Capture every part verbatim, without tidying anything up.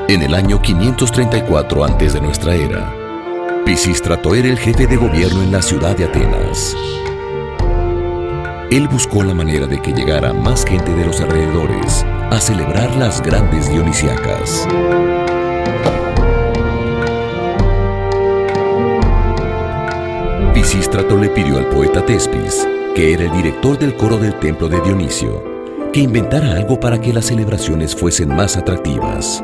En el año quinientos treinta y cuatro antes de nuestra era, Pisístrato era el jefe de gobierno en la ciudad de Atenas. Él buscó la manera de que llegara más gente de los alrededores a celebrar las grandes dionisíacas. Pisístrato le pidió al poeta Tespis, que era el director del coro del templo de Dionisio, que inventara algo para que las celebraciones fuesen más atractivas.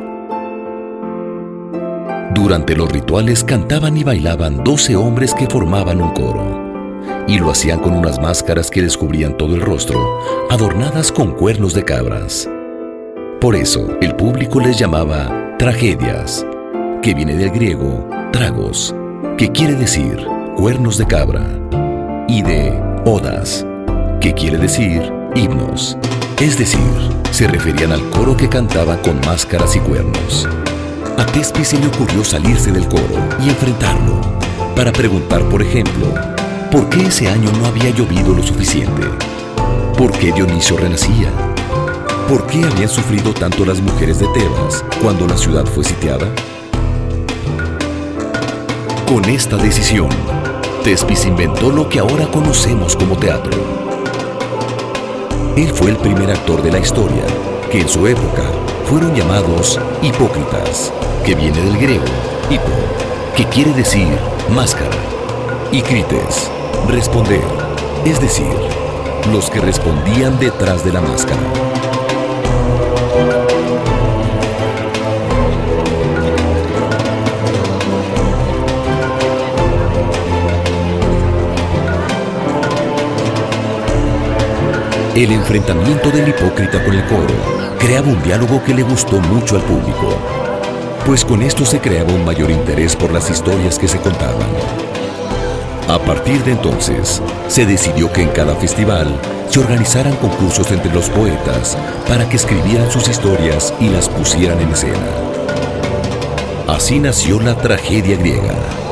Durante los rituales cantaban y bailaban doce hombres que formaban un coro, y lo hacían con unas máscaras que les cubrían todo el rostro, adornadas con cuernos de cabras. Por eso, el público les llamaba tragedias, que viene del griego tragos, que quiere decir cuernos de cabra, y de odas, que quiere decir himnos. Es decir, se referían al coro que cantaba con máscaras y cuernos. A Tespis se le ocurrió salirse del coro y enfrentarlo, para preguntar, por ejemplo, ¿por qué ese año no había llovido lo suficiente? ¿Por qué Dionisio renacía? ¿Por qué habían sufrido tanto las mujeres de Tebas cuando la ciudad fue sitiada? Con esta decisión, Tespis inventó lo que ahora conocemos como teatro. Él fue el primer actor de la historia, que en su época fueron llamados hipócritas, que viene del griego hipo, que quiere decir máscara, y krites, responder, es decir, los que respondían detrás de la máscara. El enfrentamiento del hipócrita con el coro creaba un diálogo que le gustó mucho al público, pues con esto se creaba un mayor interés por las historias que se contaban. A partir de entonces, se decidió que en cada festival se organizaran concursos entre los poetas para que escribieran sus historias y las pusieran en escena. Así nació la tragedia griega.